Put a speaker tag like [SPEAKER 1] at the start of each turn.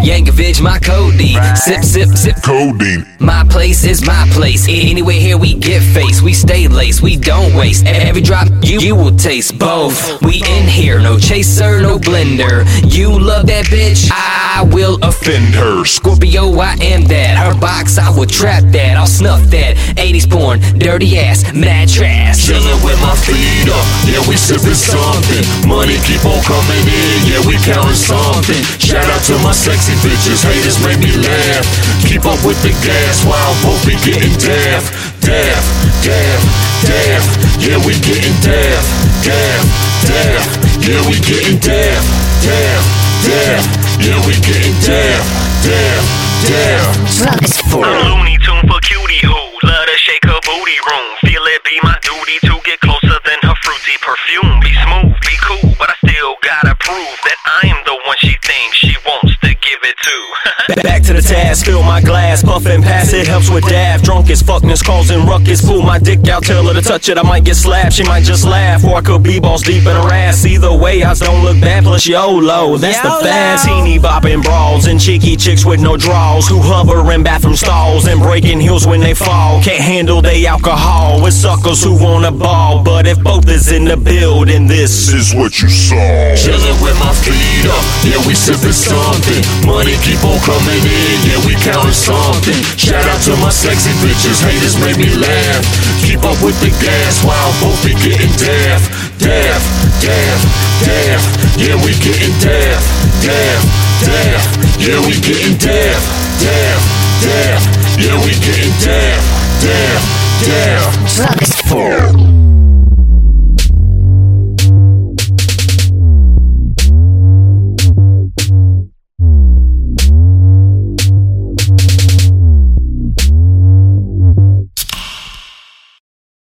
[SPEAKER 1] Yankovic, my codeine. Sip, sip, sip.
[SPEAKER 2] Codeine.
[SPEAKER 1] My place is my place. Anywhere here we get faced. We stay laced, we don't waste. Every drop you will taste both. We in here, no chaser, no blender. You love that bitch, I will offend her. Scorpio, I am that. Her box, I will trap that. I'll snuff that. 80s porn, dirty ass, mad trash.
[SPEAKER 2] Chillin' with my feet up, yeah, we sippin' something. Money keep on coming in, yeah, we countin' something. Shout out to my sexy bitches, haters make me laugh. Keep up with the gas while both be getting daft. Daft, daft, daft, yeah, we getting daft. Daft, daft, yeah, we getting daft. Daft, daft, yeah, we getting daft. Daft, daft.
[SPEAKER 3] I'm Looney Tune for cutie who love to shake her booty room. Feel it be my duty to get closer than her fruity perfume. Be smooth, be cool, but I still gotta prove that I am the one she thinks she wants to give it to.
[SPEAKER 4] Back to the task, fill my glass, puff and pass it, helps with daft. Drunk as fuckness, causing ruckus. Pull my dick out, tell her to touch it, I might get slapped. She might just laugh, or I could be balls deep in her ass. Either way, I don't look bad, plus YOLO, that's the fast. Teeny bopping brawls and cheeky chicks with no draws, who hover in bathroom stalls and breaking heels when they fall. Can't handle they alcohol, with suckers who wanna ball. But if both is in the building, this
[SPEAKER 2] is what you saw. Chillin' with my feet up, yeah, we sippin' something. Money keep on coming in, yeah, we countin' something. Shout out to my sexy bitches, haters make me laugh. Keep up with the gas while both be getting daft. Daft, daft, daft, yeah, we getting daft. Daft, daft, yeah, we getting daft. Daft, daft, yeah, we getting daft. Daft, daft.